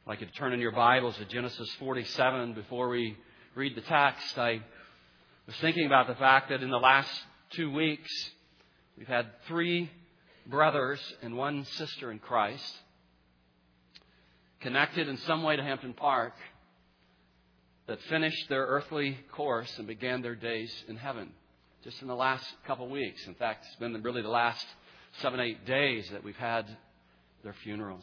I'd like you to turn in your Bibles to Genesis 47 before we read the text. I was thinking about the fact that in the last 2 weeks, we've had 3 brothers and 1 sister in Christ connected in some way to Hampton Park that finished their earthly course and began their days in heaven just in the last couple weeks. In fact, it's been really the last 7-8 days that we've had their funerals.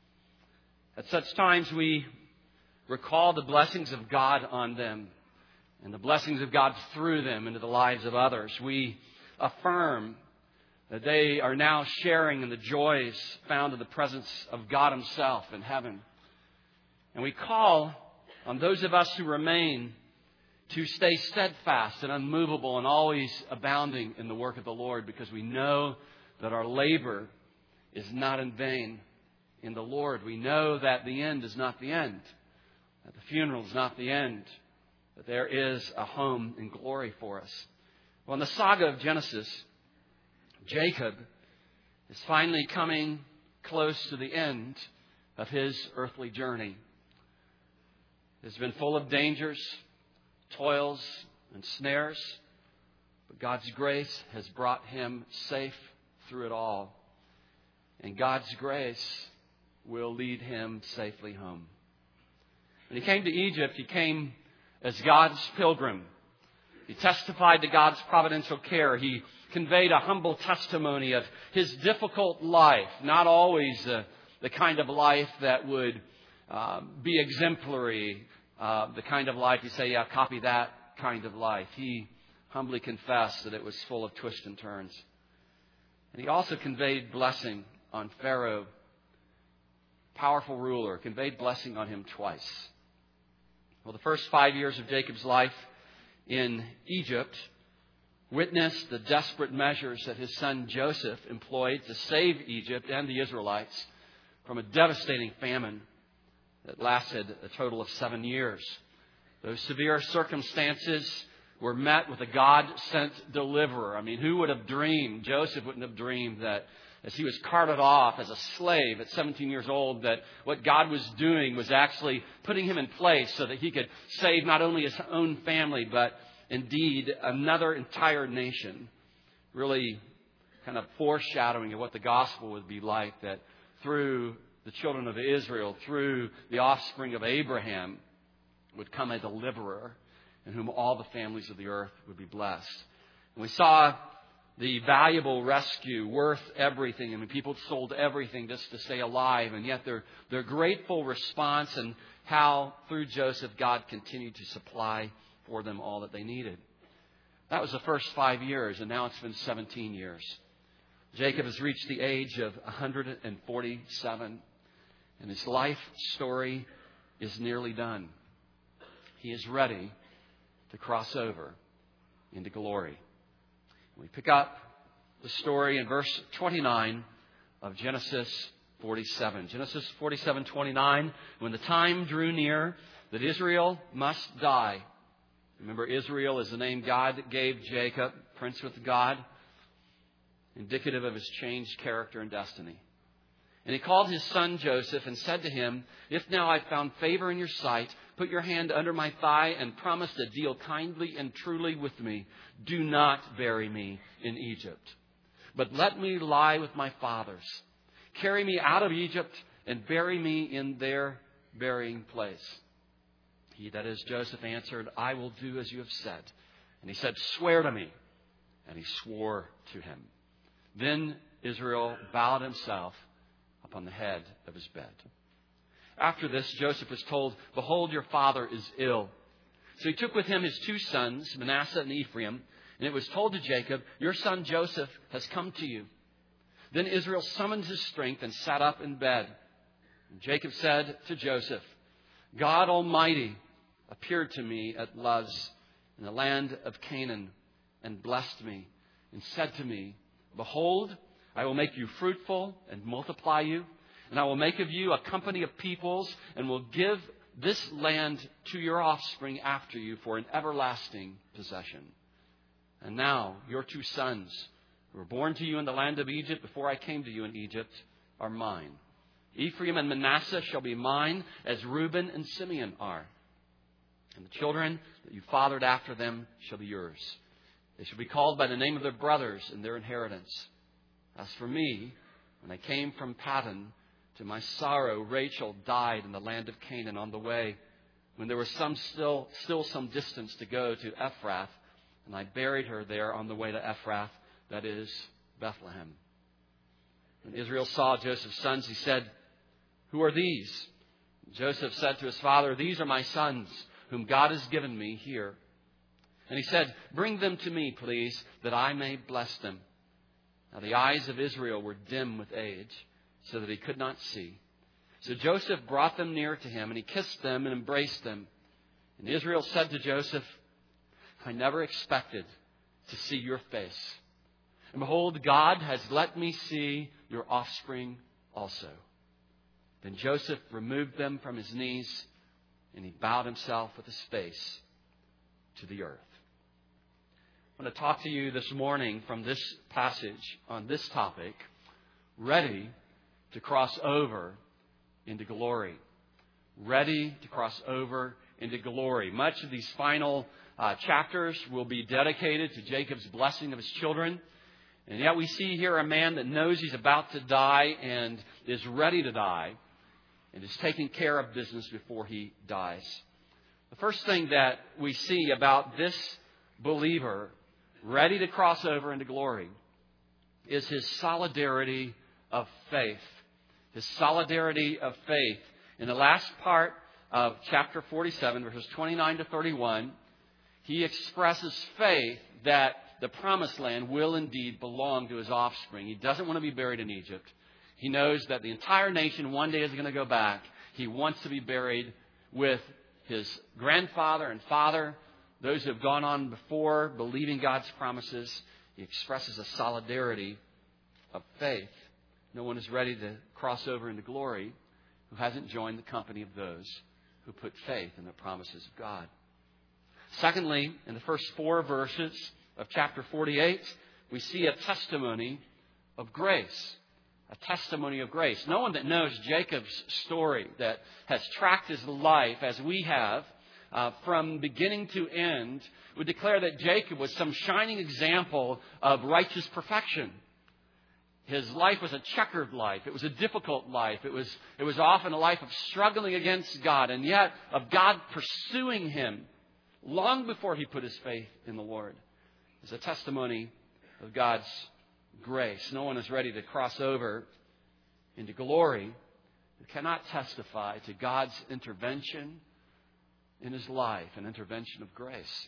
At such times, we recall the blessings of God on them and the blessings of God through them into the lives of others. We affirm that they are now sharing in the joys found in the presence of God Himself in heaven. And we call on those of us who remain to stay steadfast and unmovable and always abounding in the work of the Lord, because we know that our labor is not in vain in the Lord. We know that the end is not the end, that the funeral is not the end, that there is a home in glory for us. Well, in the saga of Genesis, Jacob is finally coming close to the end of his earthly journey. It's been full of dangers, toils, and snares, but God's grace has brought him safe through it all. And God's grace will lead him safely home. When he came to Egypt, he came as God's pilgrim. He testified to God's providential care. He conveyed a humble testimony of his difficult life, not always the kind of life that would be exemplary, the kind of life you say, yeah, copy that kind of life. He humbly confessed that it was full of twists and turns. And he also conveyed blessing on Pharaoh, powerful ruler, conveyed blessing on him twice. Well, the first 5 years of Jacob's life in Egypt witnessed the desperate measures that his son Joseph employed to save Egypt and the Israelites from a devastating famine that lasted a total of 7 years. Those severe circumstances were met with a God-sent deliverer. I mean, who would have dreamed, Joseph wouldn't have dreamed that as he was carted off as a slave at 17 years old, that what God was doing was actually putting him in place so that he could save not only his own family, but indeed another entire nation. Really kind of foreshadowing of what the gospel would be like, that through the children of Israel, through the offspring of Abraham, would come a deliverer in whom all the families of the earth would be blessed. And we saw the valuable rescue worth everything. I mean, people sold everything just to stay alive, and yet their grateful response and how through Joseph God continued to supply for them all that they needed. That was the first 5 years, and now it's been 17 years. Jacob has reached the age of 147, and his life story is nearly done. He is ready to cross over into glory. We pick up the story in verse 29 of Genesis 47. Genesis 47:29. When the time drew near that Israel must die. Remember, Israel is the name God gave Jacob, prince with God, indicative of his changed character and destiny. And he called his son Joseph and said to him, "If now I've found favor in your sight, put your hand under my thigh and promise to deal kindly and truly with me. Do not bury me in Egypt, but let me lie with my fathers. Carry me out of Egypt and bury me in their burying place." He, that is Joseph, answered, "I will do as you have said." And he said, "Swear to me." And he swore to him. Then Israel bowed himself upon the head of his bed. After this, Joseph was told, "Behold, your father is ill." So he took with him his 2 sons, Manasseh and Ephraim, and it was told to Jacob, "Your son Joseph has come to you." Then Israel summoned his strength and sat up in bed. And Jacob said to Joseph, "God Almighty appeared to me at Luz in the land of Canaan and blessed me and said to me, 'Behold, I will make you fruitful and multiply you, and I will make of you a company of peoples and will give this land to your offspring after you for an everlasting possession. And now your 2 sons who were born to you in the land of Egypt before I came to you in Egypt are mine. Ephraim and Manasseh shall be mine, as Reuben and Simeon are. And the children that you fathered after them shall be yours. They shall be called by the name of their brothers in their inheritance. As for me, when I came from Paddan, to my sorrow, Rachel died in the land of Canaan on the way, when there was still some distance to go to Ephrath, and I buried her there on the way to Ephrath, that is, Bethlehem. When Israel saw Joseph's sons, he said, "Who are these?" Joseph said to his father, "These are my sons, whom God has given me here." And he said, "Bring them to me, please, that I may bless them." Now the eyes of Israel were dim with age, so that he could not see. So Joseph brought them near to him, and he kissed them and embraced them. And Israel said to Joseph, "I never expected to see your face. And behold, God has let me see your offspring also." Then Joseph removed them from his knees, and he bowed himself with his face to the earth. I want to talk to you this morning from this passage on this topic, ready to cross over into glory. Ready to cross over into glory. Much of these final chapters will be dedicated to Jacob's blessing of his children. And yet we see here a man that knows he's about to die and is ready to die and is taking care of business before he dies. The first thing that we see about this believer ready to cross over into glory is his solidarity of faith. His solidarity of faith. In the last part of chapter 47, verses 29 to 31, he expresses faith that the promised land will indeed belong to his offspring. He doesn't want to be buried in Egypt. He knows that the entire nation one day is going to go back. He wants to be buried with his grandfather and father, those who have gone on before, believing God's promises. He expresses a solidarity of faith. No one is ready to cross over into glory who hasn't joined the company of those who put faith in the promises of God. Secondly, in the first 4 verses of chapter 48, we see a testimony of grace. A testimony of grace. No one that knows Jacob's story, that has tracked his life as we have, from beginning to end, would declare that Jacob was some shining example of righteous perfection. His life was a checkered life. It was a difficult life. It was often a life of struggling against God, and yet of God pursuing him long before he put his faith in the Lord. It's a testimony of God's grace. No one is ready to cross over into glory who cannot testify to God's intervention in his life, an intervention of grace.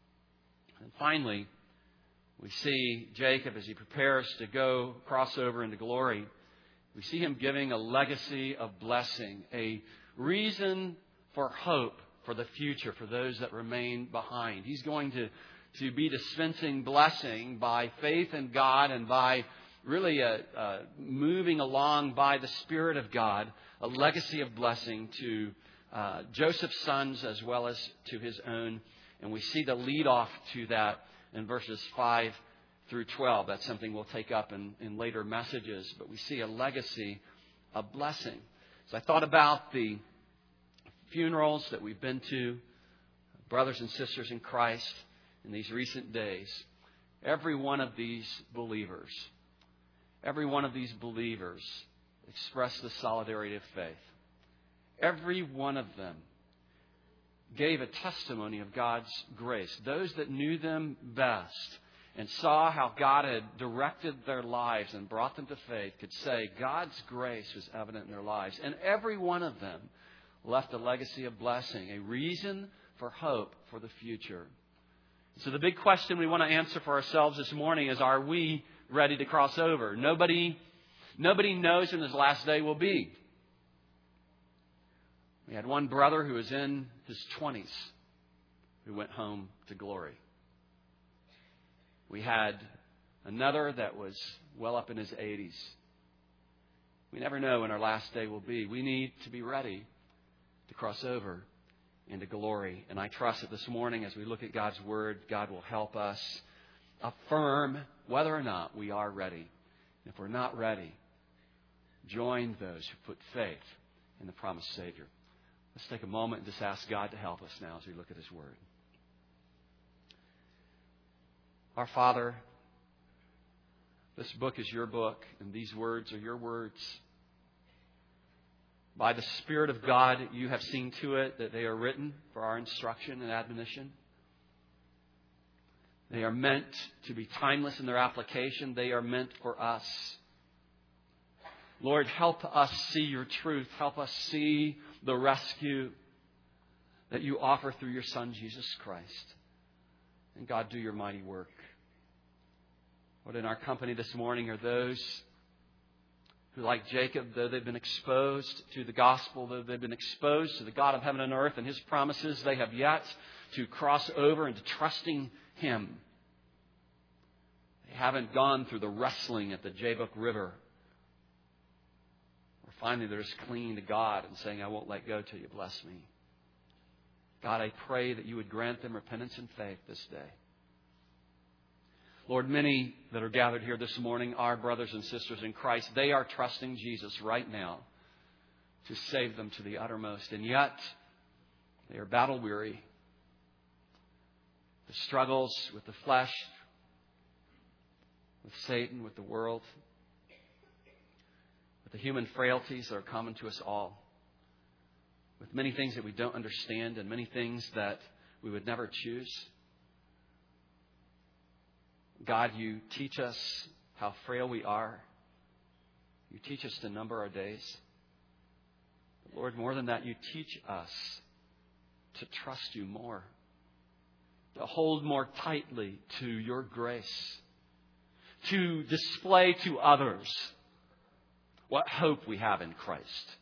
And finally, we see Jacob as he prepares to go cross over into glory. We see him giving a legacy of blessing, a reason for hope for the future for those that remain behind. He's going to be dispensing blessing by faith in God and by really moving along by the Spirit of God, a legacy of blessing to Joseph's sons as well as to his own. And we see the lead off to that in verses 5 through 12. That's something we'll take up in later messages. But we see a legacy of blessing. So I thought about the funerals that we've been to, brothers and sisters in Christ, in these recent days. Every one of these believers expressed the solidarity of faith. Every one of them gave a testimony of God's grace. Those that knew them best and saw how God had directed their lives and brought them to faith could say God's grace was evident in their lives. And every one of them left a legacy of blessing, a reason for hope for the future. So the big question we want to answer for ourselves this morning is, are we ready to cross over? Nobody knows when his last day will be. We had one brother who was in his 20s who went home to glory. We had another that was well up in his 80s. We never know when our last day will be. We need to be ready to cross over into glory. And I trust that this morning as we look at God's Word, God will help us affirm whether or not we are ready. If we're not ready, join those who put faith in the promised Savior. Let's take a moment and just ask God to help us now as we look at His Word. Our Father, this book is your book, and these words are your words. By the Spirit of God, you have seen to it that they are written for our instruction and admonition. They are meant to be timeless in their application. They are meant for us. Lord, help us see your truth. Help us see the rescue that you offer through your Son, Jesus Christ. And God, do your mighty work. Lord, in our company this morning are those who, like Jacob, though they've been exposed to the gospel, though they've been exposed to the God of heaven and earth and His promises, they have yet to cross over into trusting Him. They haven't gone through the wrestling at the Jabbok River. Or finally they're just clinging to God and saying, I won't let go till you bless me. God, I pray that you would grant them repentance and faith this day. Lord, many that are gathered here this morning are brothers and sisters in Christ. They are trusting Jesus right now to save them to the uttermost. And yet, they are battle weary. The struggles with the flesh, with Satan, with the world, with the human frailties that are common to us all, with many things that we don't understand and many things that we would never choose. God, you teach us how frail we are. You teach us to number our days. But Lord, more than that, you teach us to trust you more, to hold more tightly to your grace, to display to others what hope we have in Christ.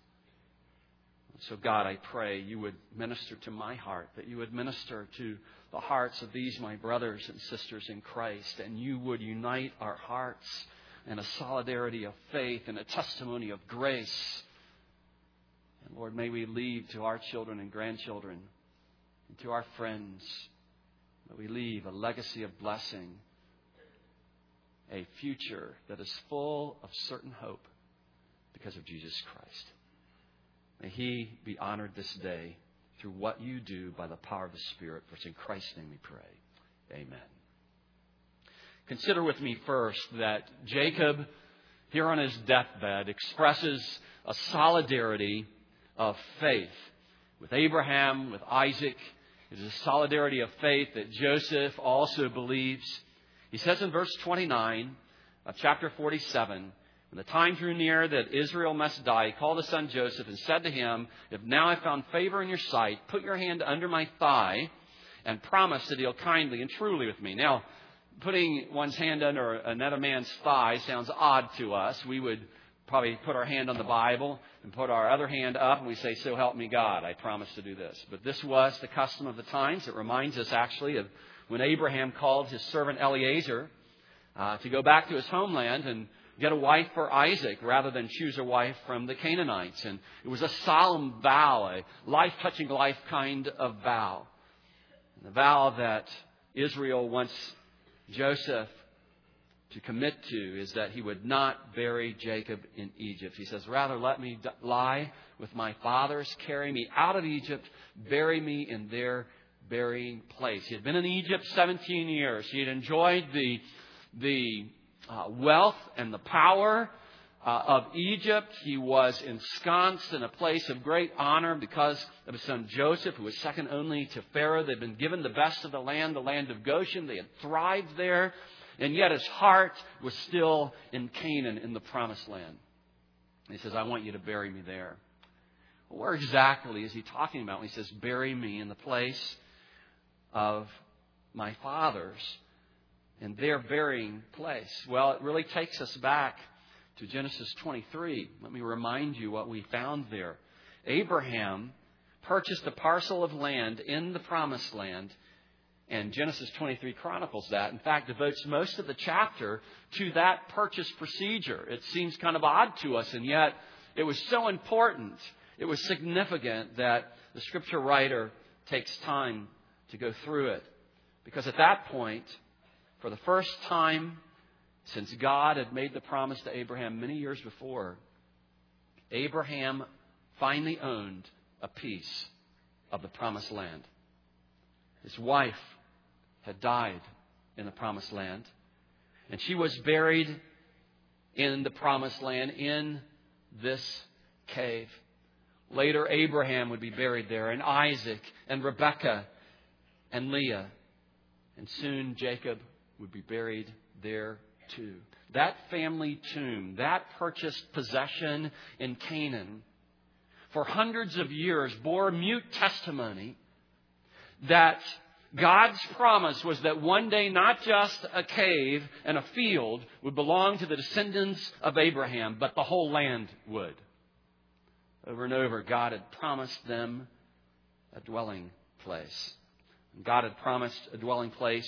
So God, I pray you would minister to my heart, that you would minister to the hearts of these, my brothers and sisters in Christ, and you would unite our hearts in a solidarity of faith and a testimony of grace. And Lord, may we leave to our children and grandchildren and to our friends, that we leave a legacy of blessing, a future that is full of certain hope because of Jesus Christ. May He be honored this day through what you do by the power of the Spirit. For it's in Christ's name we pray. Amen. Consider with me first that Jacob, here on his deathbed, expresses a solidarity of faith with Abraham, with Isaac. It is a solidarity of faith that Joseph also believes. He says in verse 29 of chapter 47, when the time drew near that Israel must die, he called his son Joseph and said to him, if now I found favor in your sight, put your hand under my thigh and promise to deal kindly and truly with me. Now, putting one's hand under another man's thigh sounds odd to us. We would probably put our hand on the Bible and put our other hand up and we say, so help me God, I promise to do this. But this was the custom of the times. It reminds us actually of when Abraham called his servant Eliezer to go back to his homeland and get a wife for Isaac rather than choose a wife from the Canaanites. And it was a solemn vow, a life-touching life kind of vow. And the vow that Israel wants Joseph to commit to is that he would not bury Jacob in Egypt. He says, rather let me lie with my fathers, carry me out of Egypt, bury me in their burying place. He had been in Egypt 17 years. He had enjoyed the wealth and the power of Egypt. He was ensconced in a place of great honor because of his son Joseph, who was second only to Pharaoh. They'd been given the best of the land of Goshen. They had thrived there. And yet his heart was still in Canaan, in the promised land. And he says, I want you to bury me there. Well, where exactly is he talking about when he says, bury me in the place of my fathers? In their burying place. Well, it really takes us back to Genesis 23. Let me remind you what we found there. Abraham purchased a parcel of land in the promised land, and Genesis 23 chronicles that. In fact, devotes most of the chapter to that purchase procedure. It seems kind of odd to us, and yet it was so important, it was significant that the scripture writer takes time to go through it. Because at that point, for the first time since God had made the promise to Abraham many years before, Abraham finally owned a piece of the promised land. His wife had died in the promised land, and she was buried in the promised land in this cave. Later, Abraham would be buried there, and Isaac, and Rebekah, and Leah. And soon Jacob would be buried there too. That family tomb, that purchased possession in Canaan, for hundreds of years bore mute testimony that God's promise was that one day not just a cave and a field would belong to the descendants of Abraham, but the whole land would. Over and over, God had promised them a dwelling place. God had promised a dwelling place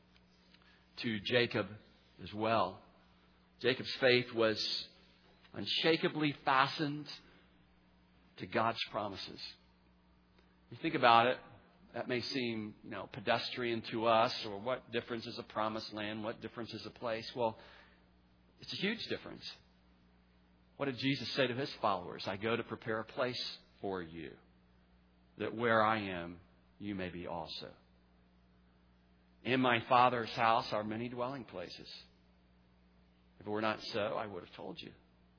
to Jacob as well. Jacob's faith was unshakably fastened to God's promises. You think about it, that may seem, pedestrian to us, or what difference is a promised land? What difference is a place? Well, it's a huge difference. What did Jesus say to His followers? I go to prepare a place for you, that where I am, you may be also. In my Father's house are many dwelling places. If it were not so, I would have told you.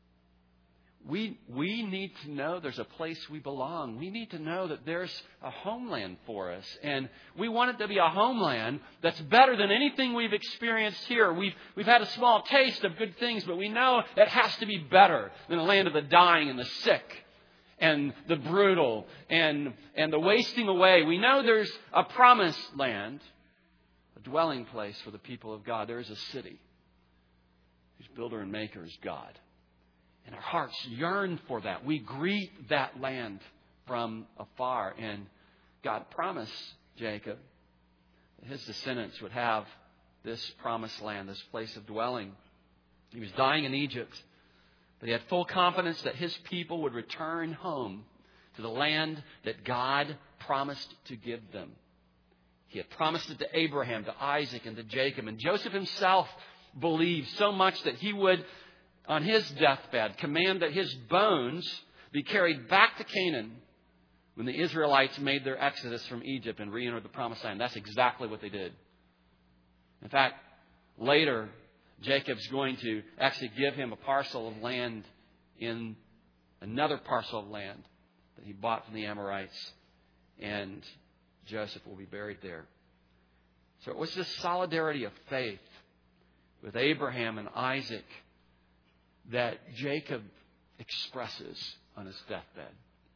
We need to know there's a place we belong. We need to know that there's a homeland for us. And we want it to be a homeland that's better than anything we've experienced here. We've had a small taste of good things, but we know it has to be better than the land of the dying and the sick and the brutal and the wasting away. We know there's a promised land, a dwelling place for the people of God. There is a city whose builder and maker is God. And our hearts yearn for that. We greet that land from afar. And God promised Jacob that his descendants would have this promised land, this place of dwelling. He was dying in Egypt, but he had full confidence that his people would return home to the land that God promised to give them. He had promised it to Abraham, to Isaac, and to Jacob. And Joseph himself believed so much that he would, on his deathbed, command that his bones be carried back to Canaan when the Israelites made their exodus from Egypt and re-entered the Promised Land. That's exactly what they did. In fact, later, Jacob's going to actually give him a parcel of land in another parcel of land that he bought from the Amorites, and Joseph will be buried there. So it was this solidarity of faith with Abraham and Isaac that Jacob expresses on his deathbed.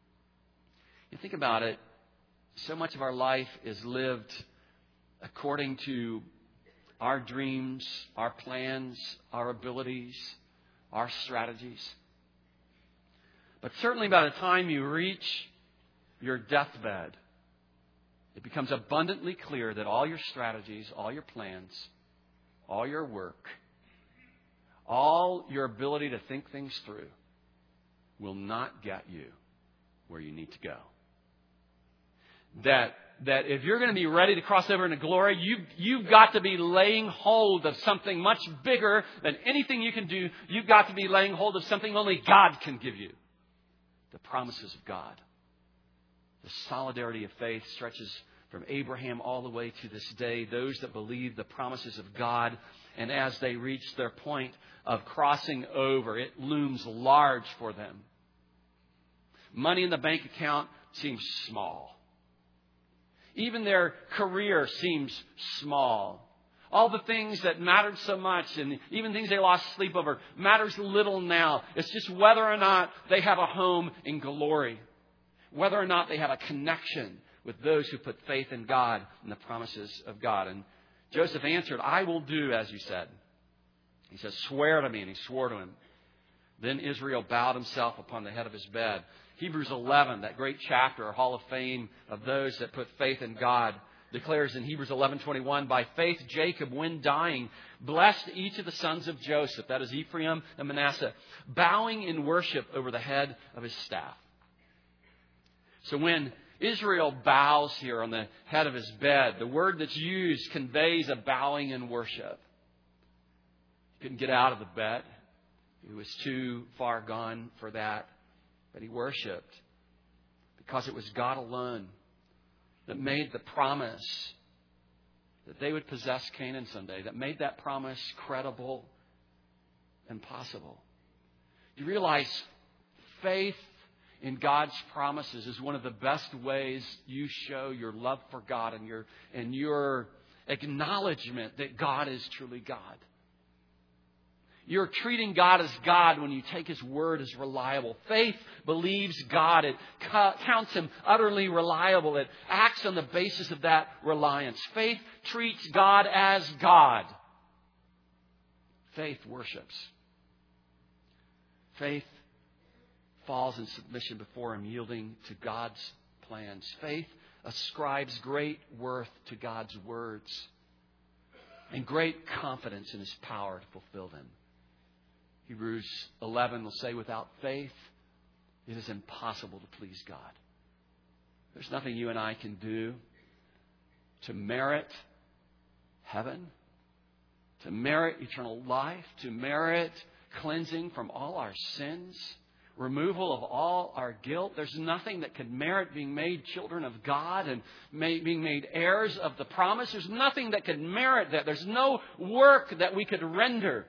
You think about it, so much of our life is lived according to our dreams, our plans, our abilities, our strategies. But certainly by the time you reach your deathbed, it becomes abundantly clear that all your strategies, all your plans, all your work, all your ability to think things through will not get you where you need to go. That if you're going to be ready to cross over into glory, you've got to be laying hold of something much bigger than anything you can do. You've got to be laying hold of something only God can give you. The promises of God. The solidarity of faith stretches from Abraham all the way to this day. Those that believe the promises of God, and as they reach their point of crossing over, it looms large for them. Money in the bank account seems small. Even their career seems small. All the things that mattered so much, and even things they lost sleep over, matters little now. It's just whether or not they have a home in glory. Whether or not they have a connection with those who put faith in God and the promises of God. And Joseph answered, I will do as you said. He says, swear to me. And he swore to him. Then Israel bowed himself upon the head of his bed. Hebrews 11, that great chapter, Hall of Fame of those that put faith in God, declares in Hebrews 11:21, by faith Jacob, when dying, blessed each of the sons of Joseph, that is Ephraim and Manasseh, bowing in worship over the head of his staff. So when Israel bows here on the head of his bed, the word that's used conveys a bowing in worship. He couldn't get out of the bed. He was too far gone for that. But he worshiped because it was God alone that made the promise that they would possess Canaan someday, that made that promise credible and possible. You realize faith in God's promises is one of the best ways you show your love for God and your acknowledgement that God is truly God. You're treating God as God when you take His word as reliable. Faith believes God. It counts Him utterly reliable. It acts on the basis of that reliance. Faith treats God as God. Faith worships. Faith falls in submission before Him, yielding to God's plans. Faith ascribes great worth to God's words and great confidence in His power to fulfill them. Hebrews 11 will say, without faith, it is impossible to please God. There's nothing you and I can do to merit heaven, to merit eternal life, to merit cleansing from all our sins, removal of all our guilt. There's nothing that could merit being made children of God and being made heirs of the promise. There's nothing that could merit that. There's no work that we could render.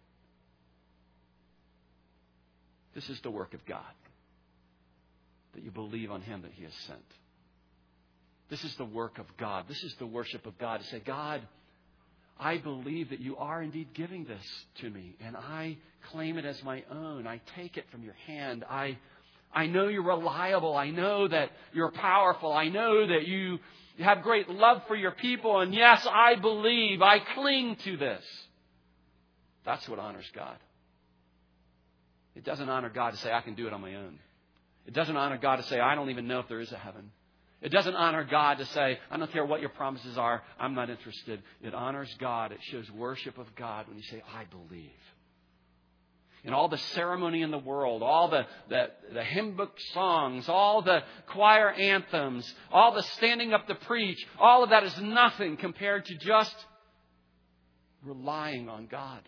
This is the work of God, that you believe on Him that He has sent. This is the work of God. This is the worship of God, to say, God, I believe that you are indeed giving this to me, and I claim it as my own. I take it from your hand. I know you're reliable. I know that you're powerful. I know that you have great love for your people, and yes, I believe. I cling to this. That's what honors God. It doesn't honor God to say, I can do it on my own. It doesn't honor God to say, I don't even know if there is a heaven. It doesn't honor God to say, I don't care what your promises are, I'm not interested. It honors God. It shows worship of God when you say, I believe. In all the ceremony in the world, all the hymn book songs, all the choir anthems, all the standing up to preach, all of that is nothing compared to just relying on God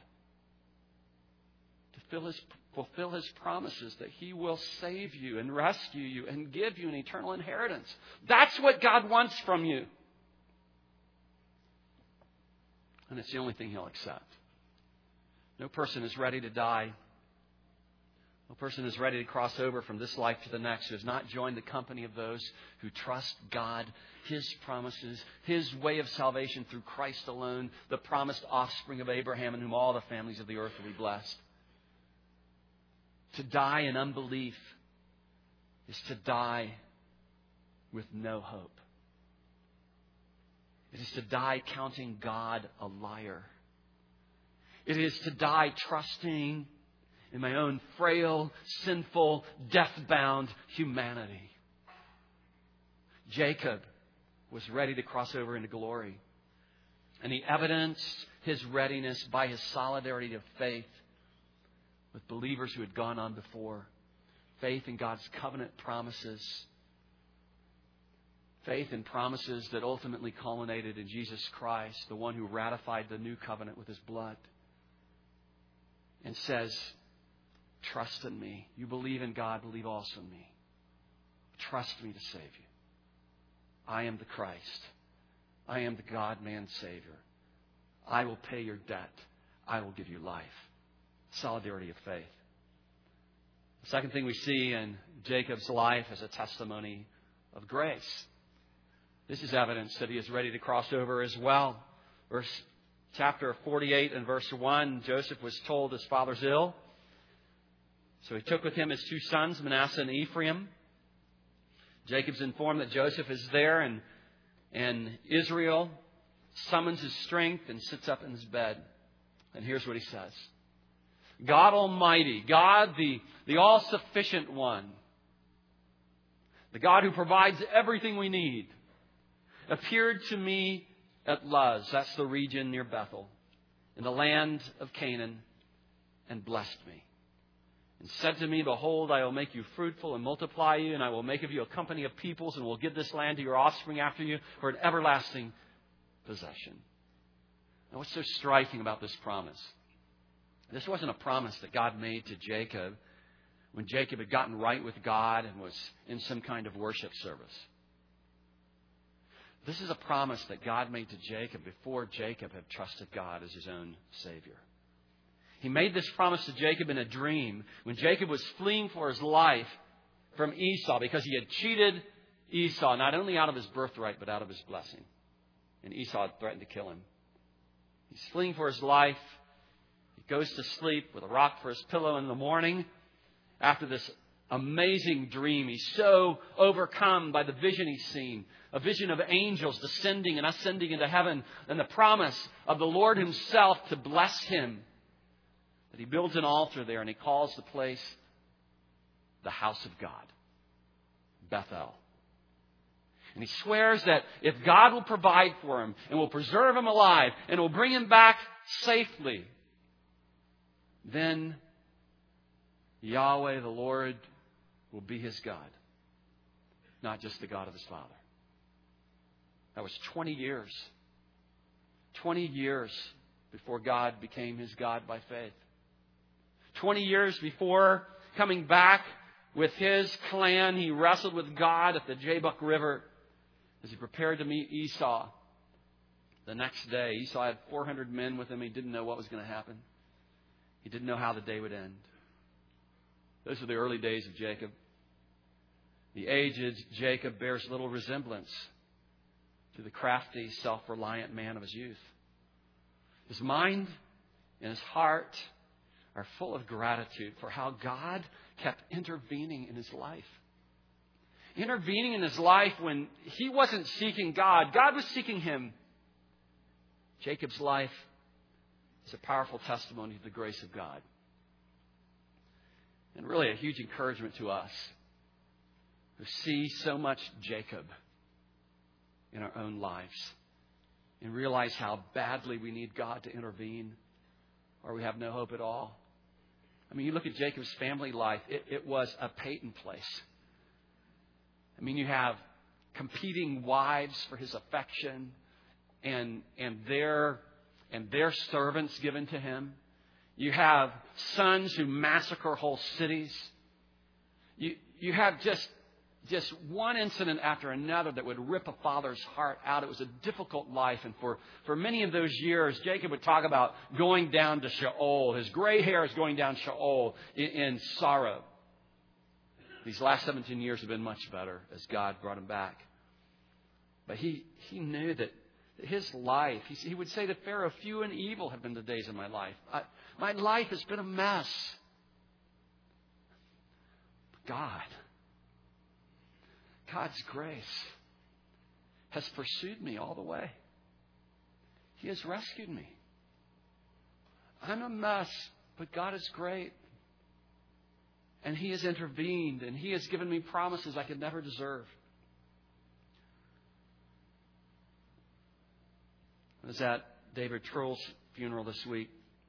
to fulfill His promises that He will save you and rescue you and give you an eternal inheritance. That's what God wants from you. And it's the only thing He'll accept. No person is ready to die. No person is ready to cross over from this life to the next who has not joined the company of those who trust God, His promises, His way of salvation through Christ alone, the promised offspring of Abraham, in whom all the families of the earth will be blessed. To die in unbelief is to die with no hope. It is to die counting God a liar. It is to die trusting in my own frail, sinful, death-bound humanity. Jacob was ready to cross over into glory. And he evidenced his readiness by his solidarity of faith with believers who had gone on before. Faith in God's covenant promises. Faith in promises that ultimately culminated in Jesus Christ, the one who ratified the new covenant with His blood. And says, trust in me. You believe in God, believe also in me. Trust me to save you. I am the Christ. I am the God-man Savior. I will pay your debt. I will give you life. Solidarity of faith. The second thing we see in Jacob's life is a testimony of grace. This is evidence that he is ready to cross over as well. Chapter 48 and verse 1, Joseph was told his father's ill. So he took with him his two sons, Manasseh and Ephraim. Jacob's informed that Joseph is there, and Israel summons his strength and sits up in his bed. And here's what he says. God Almighty, God the all-sufficient one, the God who provides everything we need, appeared to me at Luz, that's the region near Bethel, in the land of Canaan, and blessed me. And said to me, behold, I will make you fruitful and multiply you, and I will make of you a company of peoples, and will give this land to your offspring after you for an everlasting possession. Now, what's so striking about this promise? This wasn't a promise that God made to Jacob when Jacob had gotten right with God and was in some kind of worship service. This is a promise that God made to Jacob before Jacob had trusted God as his own Savior. He made this promise to Jacob in a dream when Jacob was fleeing for his life from Esau because he had cheated Esau, not only out of his birthright, but out of his blessing. And Esau had threatened to kill him. He's fleeing for his life. He goes to sleep with a rock for his pillow in the morning. After this amazing dream, he's so overcome by the vision he's seen. A vision of angels descending and ascending into heaven, and the promise of the Lord himself to bless him, that he builds an altar there and he calls the place the house of God, Bethel. And he swears that if God will provide for him and will preserve him alive and will bring him back safely, then Yahweh, the Lord, will be his God, not just the God of his father. That was 20 years. 20 years before God became his God by faith. 20 years before coming back with his clan, he wrestled with God at the Jabbok River as he prepared to meet Esau. The next day, Esau had 400 men with him. He didn't know what was going to happen. He didn't know how the day would end. Those were the early days of Jacob. The aged Jacob bears little resemblance to the crafty, self-reliant man of his youth. His mind and his heart are full of gratitude for how God kept intervening in his life. Intervening in his life when he wasn't seeking God. God was seeking him. Jacob's life is a powerful testimony to the grace of God. And really a huge encouragement to us who see so much Jacob in our own lives and realize how badly we need God to intervene or we have no hope at all. I mean, you look at Jacob's family life, it was a Peyton place. I mean, you have competing wives for his affection and their servants given to him. You have sons who massacre whole cities. You have just one incident after another that would rip a father's heart out. It was a difficult life. And for many of those years, Jacob would talk about going down to Sheol. His gray hair is going down Sheol in sorrow. These last 17 years have been much better as God brought him back. But he knew that his life, he would say to Pharaoh, few and evil have been the days of my life. My life has been a mess. God's grace has pursued me all the way. He has rescued me. I'm a mess, but God is great. And He has intervened, and He has given me promises I could never deserve. I was at David Trull's funeral this week.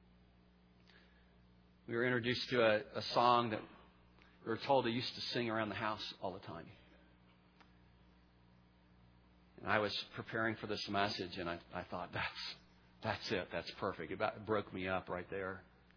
We were introduced to a song that we were told he used to sing around the house all the time. And I was preparing for this message, and I thought, that's it. That's perfect. It broke me up right there.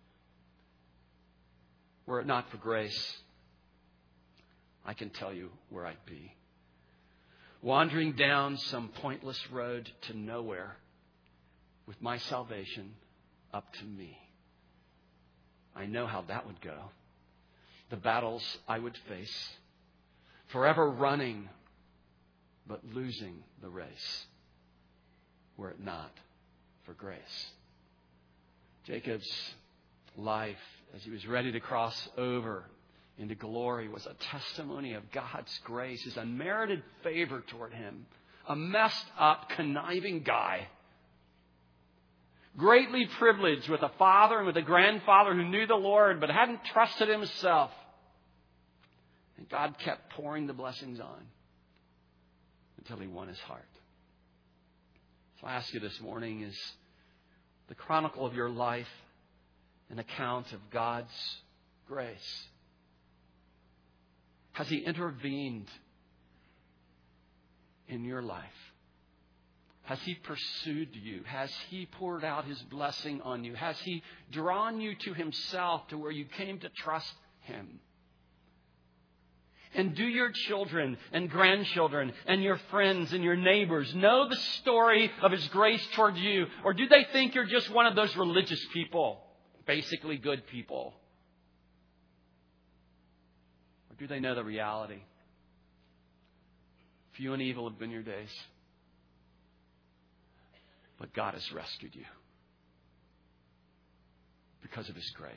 Were it not for grace, I can tell you where I'd be. Wandering down some pointless road to nowhere with my salvation up to me. I know how that would go. The battles I would face. Forever running, but losing the race. Were it not for grace. Jacob's life, as he was ready to cross over into glory, was a testimony of God's grace, His unmerited favor toward him. A messed up, conniving guy. Greatly privileged with a father and with a grandfather who knew the Lord but hadn't trusted himself. And God kept pouring the blessings on until he won his heart. So I ask you this morning, is the chronicle of your life an account of God's grace? Has He intervened in your life? Has He pursued you? Has He poured out His blessing on you? Has He drawn you to Himself to where you came to trust Him? And do your children and grandchildren and your friends and your neighbors know the story of His grace toward you? Or do they think you're just one of those religious people, basically good people? Or do they know the reality? Few and evil have been your days, but God has rescued you because of His grace.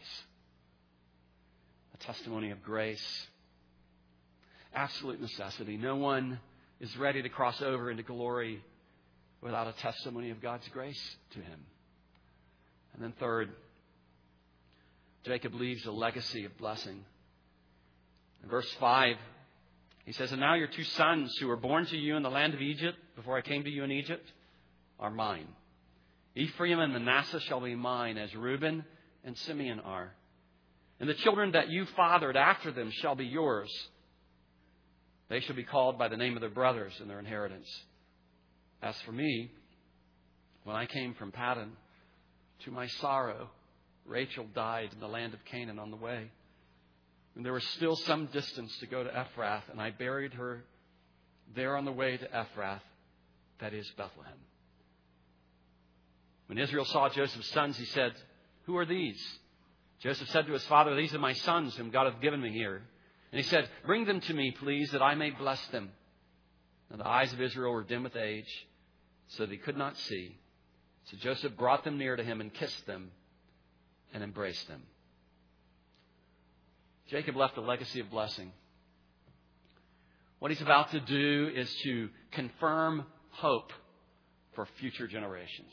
A testimony of grace. Absolute necessity. No one is ready to cross over into glory without a testimony of God's grace to him. And then third, Jacob leaves a legacy of blessing. In verse 5, he says, "And now your 2 sons who were born to you in the land of Egypt, before I came to you in Egypt, are mine. Ephraim and Manasseh shall be mine, as Reuben and Simeon are. And the children that you fathered after them shall be yours. They shall be called by the name of their brothers in their inheritance. As for me, when I came from Paddan, to my sorrow, Rachel died in the land of Canaan on the way. And there was still some distance to go to Ephrath, and I buried her there on the way to Ephrath, that is Bethlehem." When Israel saw Joseph's sons, he said, "Who are these?" Joseph said to his father, "These are my sons whom God hath given me here." And he said, "Bring them to me, please, that I may bless them." Now the eyes of Israel were dim with age, so that he could not see. So Joseph brought them near to him and kissed them and embraced them. Jacob left a legacy of blessing. What he's about to do is to confirm hope for future generations.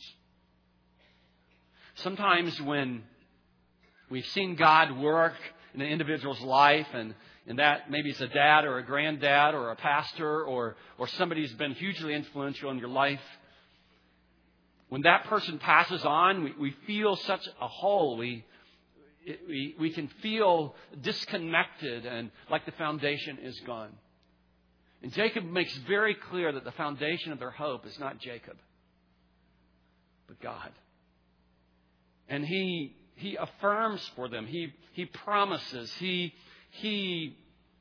Sometimes when we've seen God work in an individual's life, and that maybe it's a dad or a granddad or a pastor or somebody who's been hugely influential in your life, when that person passes on, we feel such a hole. We can feel disconnected and like the foundation is gone. And Jacob makes very clear that the foundation of their hope is not Jacob, but God. And he affirms for them. He promises. He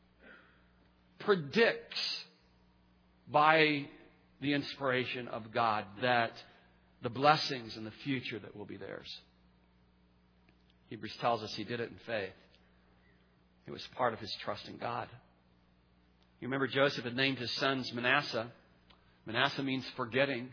predicts by the inspiration of God that the blessings and the future that will be theirs. Hebrews tells us he did it in faith. It was part of his trust in God. You remember Joseph had named his sons Manasseh. Manasseh means forgetting.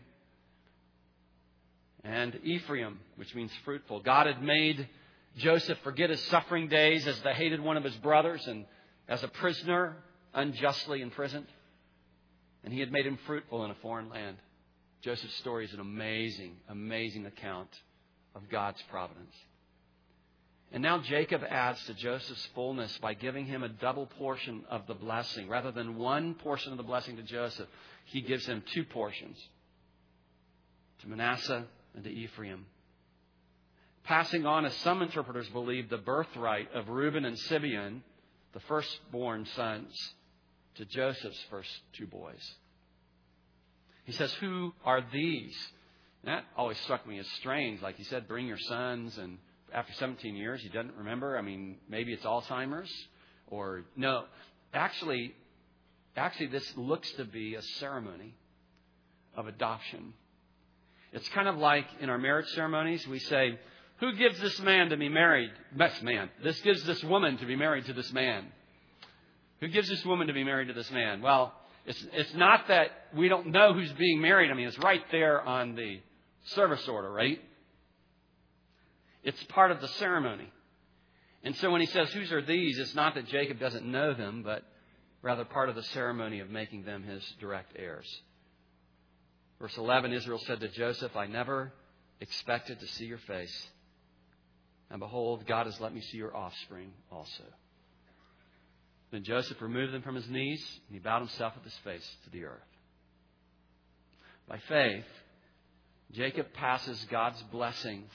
And Ephraim, which means fruitful. God had made Joseph forget his suffering days as the hated one of his brothers and as a prisoner unjustly imprisoned. And he had made him fruitful in a foreign land. Joseph's story is an amazing, amazing account of God's providence. And now Jacob adds to Joseph's fullness by giving him a double portion of the blessing. Rather than one portion of the blessing to Joseph, he gives him 2 portions. To Manasseh and to Ephraim. Passing on, as some interpreters believe, the birthright of Reuben and Simeon, the firstborn sons, to Joseph's first 2 boys. He says, "Who are these?" And that always struck me as strange. Like he said, bring your sons, and after 17 years, he doesn't remember. I mean, maybe it's Alzheimer's, or no. Actually, this looks to be a ceremony of adoption. It's kind of like in our marriage ceremonies, we say, "Who gives this man to be married?" This man. This gives this woman to be married to this man. Who gives this woman to be married to this man? Well, it's not that we don't know who's being married. I mean, it's right there on the service order, right? It's part of the ceremony. And so when he says, "Whose are these?" it's not that Jacob doesn't know them, but rather part of the ceremony of making them his direct heirs. Verse 11, Israel said to Joseph, "I never expected to see your face. And behold, God has let me see your offspring also." Then Joseph removed them from his knees, and he bowed himself with his face to the earth. By faith, Jacob passes God's blessing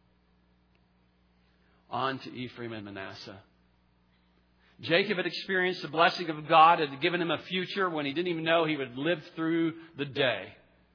on to Ephraim and Manasseh. Jacob had experienced the blessing of God, had given him a future when he didn't even know he would live through the day.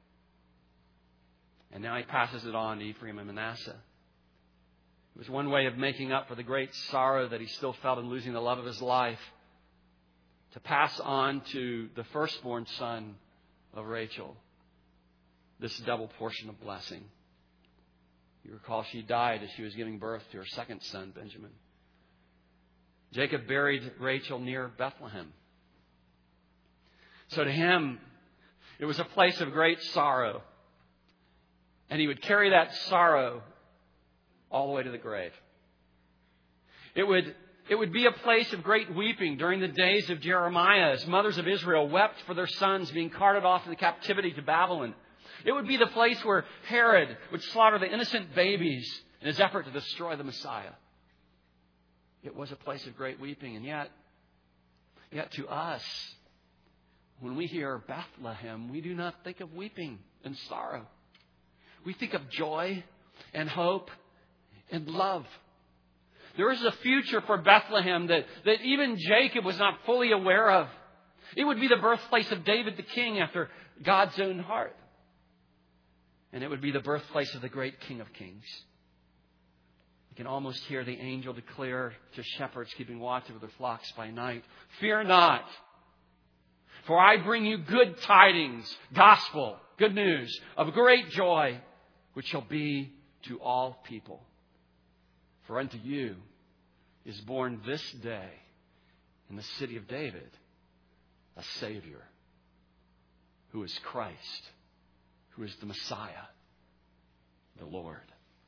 And now he passes it on to Ephraim and Manasseh. It was one way of making up for the great sorrow that he still felt in losing the love of his life, to pass on to the firstborn son of Rachel this double portion of blessing. You recall she died as she was giving birth to her second son, Benjamin. Jacob buried Rachel near Bethlehem. So to him, it was a place of great sorrow. And he would carry that sorrow all the way to the grave. It would be a place of great weeping during the days of Jeremiah as mothers of Israel wept for their sons being carted off into captivity to Babylon. It would be the place where Herod would slaughter the innocent babies in his effort to destroy the Messiah. It was a place of great weeping. And yet to us, when we hear Bethlehem, we do not think of weeping and sorrow. We think of joy and hope and love. There is a future for Bethlehem that even Jacob was not fully aware of. It would be the birthplace of David the king after God's own heart. And it would be the birthplace of the great King of Kings. You can almost hear the angel declare to shepherds keeping watch over their flocks by night, "Fear not, for I bring you good tidings, gospel, good news of great joy, which shall be to all people. For unto you is born this day in the city of David a Savior, who is Christ, who is the Messiah, the Lord."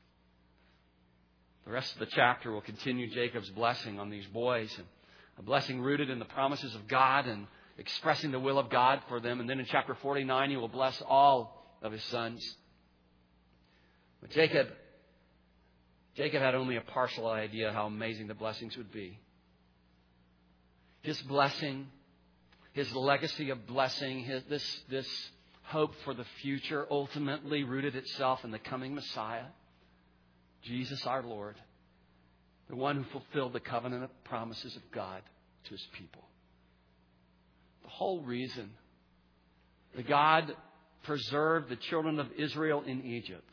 The rest of the chapter will continue Jacob's blessing on these boys, and a blessing rooted in the promises of God and expressing the will of God for them. And then in chapter 49, he will bless all of his sons. But Jacob had only a partial idea how amazing the blessings would be. His blessing, his legacy of blessing, this hope for the future ultimately rooted itself in the coming Messiah, Jesus our Lord, the one who fulfilled the covenant promises of God to his people. The whole reason that God preserved the children of Israel in Egypt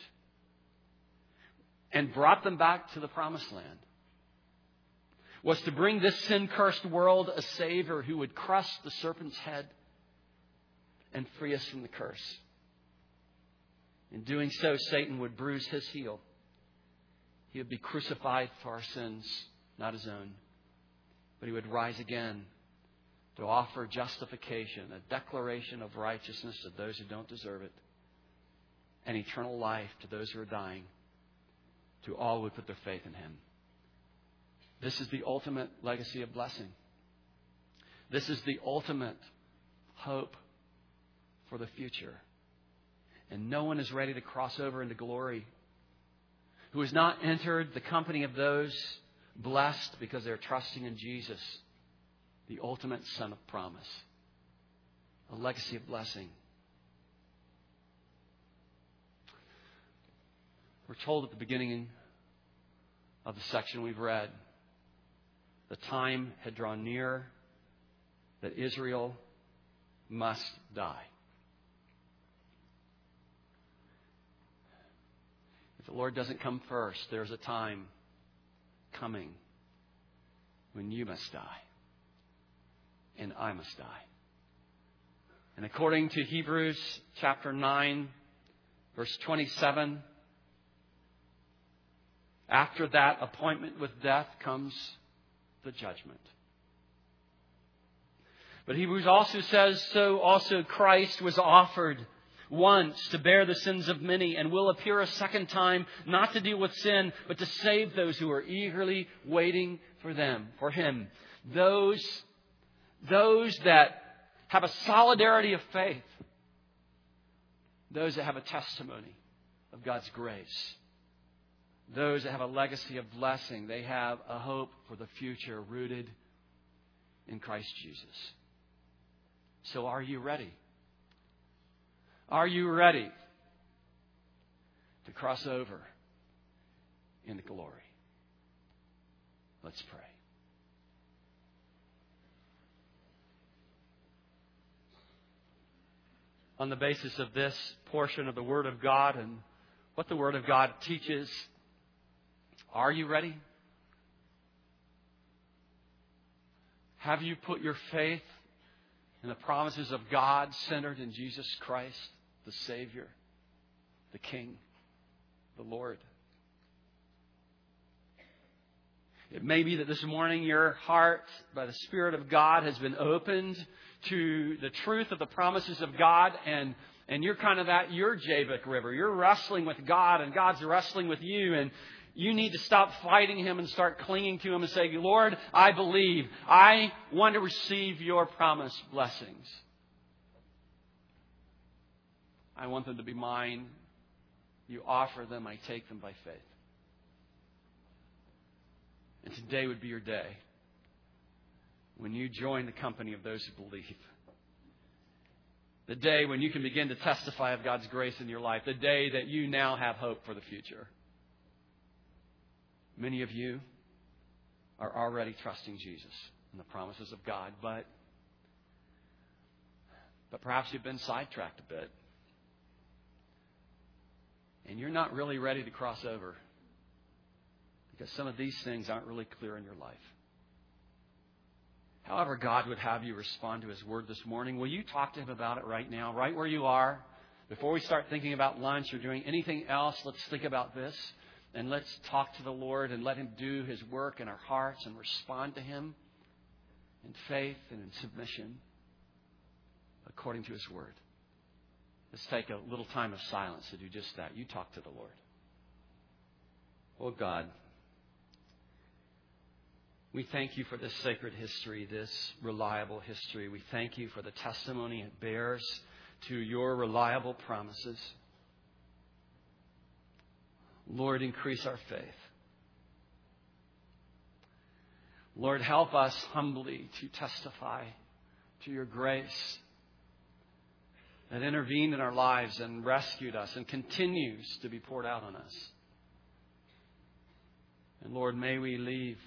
and brought them back to the promised land was to bring this sin-cursed world a Savior who would crush the serpent's head and free us from the curse. In doing so, Satan would bruise his heel. He would be crucified for our sins, not his own. But he would rise again to offer justification, a declaration of righteousness to those who don't deserve it, and eternal life to those who are dying, to all who put their faith in him. This is the ultimate legacy of blessing. This is the ultimate hope for the future. And no one is ready to cross over into glory who has not entered the company of those blessed because they're trusting in Jesus, the ultimate Son of promise. A legacy of blessing. We're told at the beginning of the section we've read, the time had drawn near that Israel must die. If the Lord doesn't come first, there's a time coming when you must die and I must die. And according to Hebrews chapter 9, verse 27, after that appointment with death comes the judgment. But Hebrews also says, so also Christ was offered once to bear the sins of many and will appear a second time, not to deal with sin, but to save those who are eagerly waiting for him. Those that have a solidarity of faith. Those that have a testimony of God's grace. Those that have a legacy of blessing. They have a hope for the future rooted in Christ Jesus. So are you ready? Are you ready to cross over into glory? Let's pray. On the basis of this portion of the Word of God and what the Word of God teaches, are you ready? Have you put your faith and the promises of God centered in Jesus Christ, the Savior, the King, the Lord. It may be that this morning your heart, by the Spirit of God, has been opened to the truth of the promises of God, and you're kind of at your Jabbok River. You're wrestling with God, and God's wrestling with you, and you need to stop fighting Him and start clinging to Him and say, Lord, I believe. I want to receive your promised blessings. I want them to be mine. You offer them, I take them by faith. And today would be your day when you join the company of those who believe. The day when you can begin to testify of God's grace in your life. The day that you now have hope for the future. Many of you are already trusting Jesus and the promises of God, but perhaps you've been sidetracked a bit. And you're not really ready to cross over. Because some of these things aren't really clear in your life. However God would have you respond to His Word this morning, will you talk to Him about it right now, right where you are? Before we start thinking about lunch or doing anything else, let's think about this. And let's talk to the Lord and let Him do His work in our hearts and respond to Him in faith and in submission according to His Word. Let's take a little time of silence to do just that. You talk to the Lord. Oh God, we thank You for this sacred history, this reliable history. We thank You for the testimony it bears to Your reliable promises. Lord, increase our faith. Lord, help us humbly to testify to Your grace that intervened in our lives and rescued us and continues to be poured out on us. And Lord, may we leave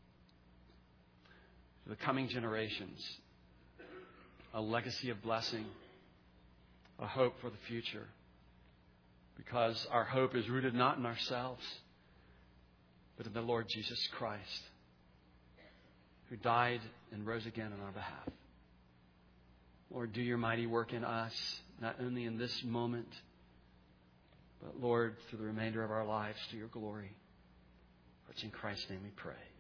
to the coming generations a legacy of blessing, a hope for the future, because our hope is rooted not in ourselves, but in the Lord Jesus Christ, who died and rose again on our behalf. Lord, do Your mighty work in us, not only in this moment, but Lord, through the remainder of our lives, to Your glory. For it's in Christ's name we pray.